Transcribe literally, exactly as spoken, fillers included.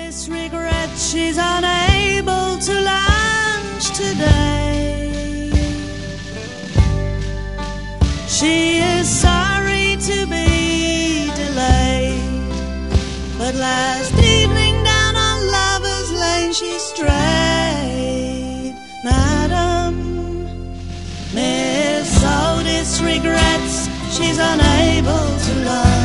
Otis regrets she's unable to lunch today. She is sorry to be delayed, but last evening down on Lover's Lane she strayed. Madam, Miss Otis regrets she's unable to lunch.